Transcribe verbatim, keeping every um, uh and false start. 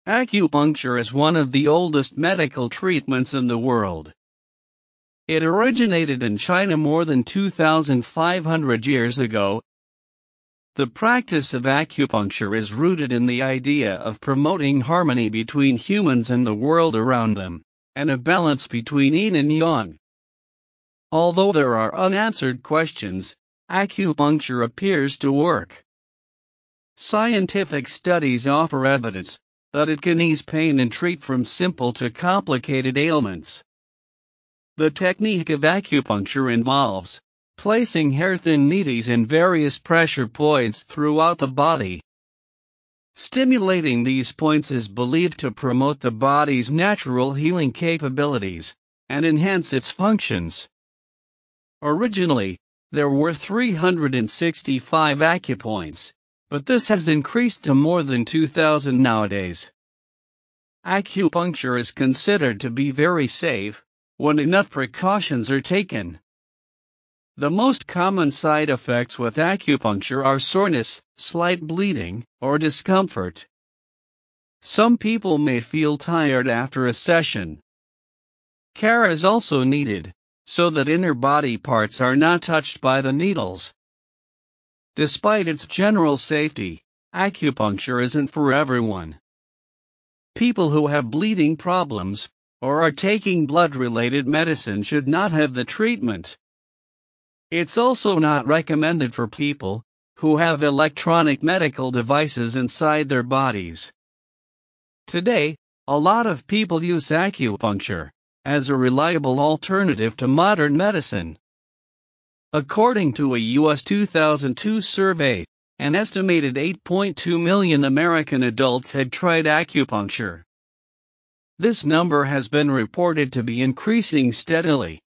Acupuncture is one of the oldest medical treatments in the world. It originated in China more than two thousand five hundred years ago. The practice of acupuncture is rooted in the idea of promoting harmony between humans and the world around them, and a balance between yin and yang. Although there are unanswered questions, acupuncture appears to work. Scientific studies offer evidence that it can ease pain and treat from simple to complicated ailments. The technique of acupuncture involves placing hair-thin needles in various pressure points throughout the body. Stimulating these points is believed to promote the body's natural healing capabilities and enhance its functions. Originally, there were three hundred sixty-five acupoints, but this has increased to more than two thousand nowadays. Acupuncture is considered to be very safe when enough precautions are taken. The most common side effects with acupuncture are soreness, slight bleeding, or discomfort. Some people may feel tired after a session. Care is also needed, so that inner body parts are not touched by the needles. Despite its general safety, acupuncture isn't for everyone. People who have bleeding problems or are taking blood-related medicine should not have the treatment. It's also not recommended for people who have electronic medical devices inside their bodies. Today, a lot of people use acupuncture as a reliable alternative to modern medicine. According to a U S two thousand two survey, an estimated eight point two million American adults had tried acupuncture. This number has been reported to be increasing steadily.